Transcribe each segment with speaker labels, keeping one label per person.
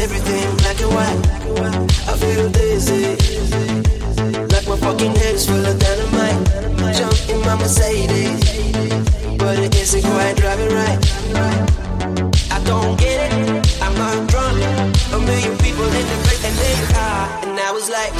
Speaker 1: everything black and white. I feel dizzy, like my fucking head is full of dynamite. Jump in my Mercedes, but it isn't quite driving right. I don't get it, I'm not drunk. A million people in the place and they high, and I was like,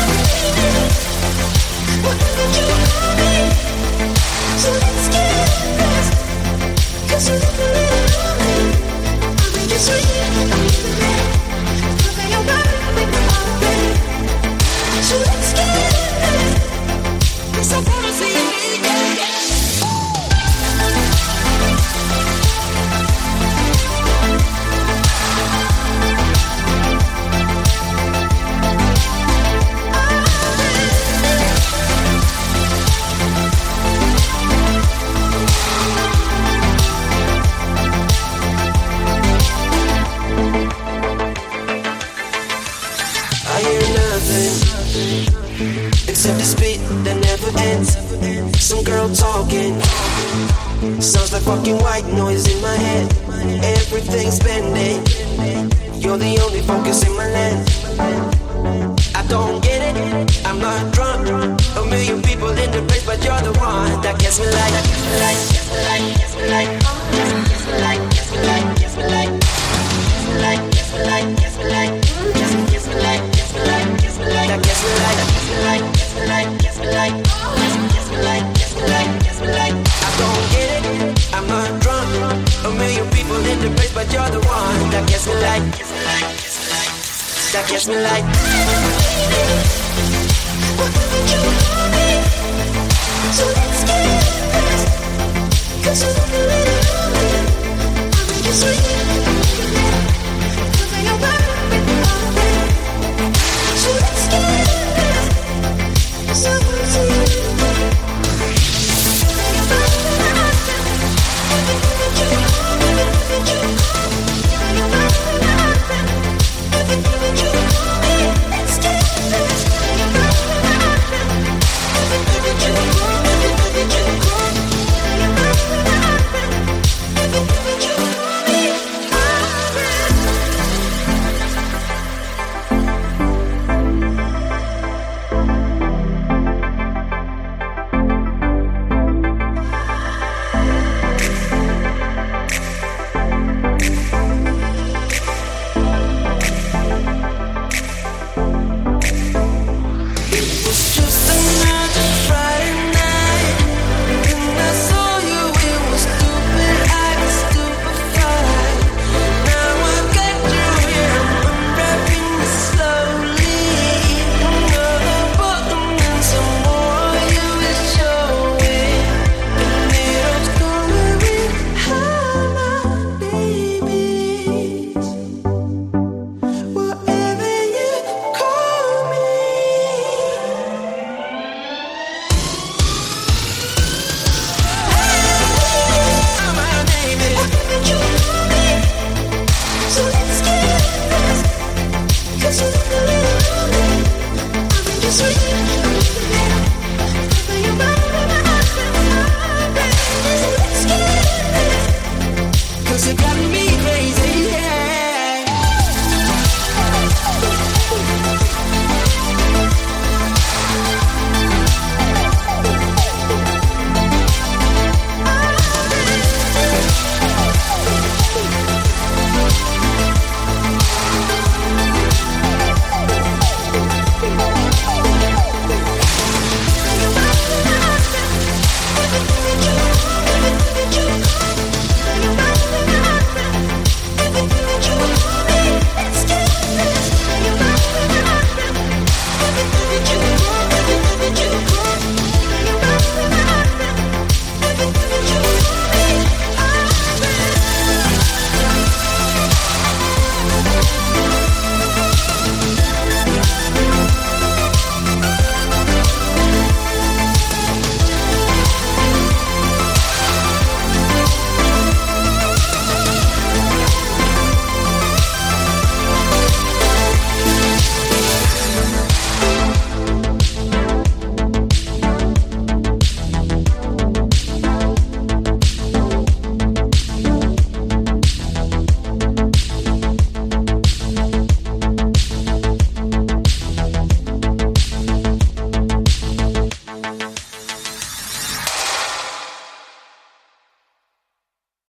Speaker 1: what did you call me? So let's get lost, 'cause you look a little lonely. I'll be just waiting, I'm leaving there. Okay, I'm riding with my all day. So let's get lost, 'cause I wanna see you again. Except the speed that never ends. Some girl talking, sounds like fucking white noise in my head. Everything's bending, you're the only focus in my land. I don't get it, I'm not drunk. A million people in the place, but you're the one that gets me like, gets me like, gets me like, gets me like, gets me like, gets me like, gets me like, gets me like, gets me like, gets me like, gets me like, gets me like, gets me like, that gets me like, gets me like, gets me like, gets me like, gets me like, gets me like, gets me like. I don't get it, I'm not drunk. A million people in the place, but you're the one that gets me like, gets me like, gets me like, that gets me like. What did you call me?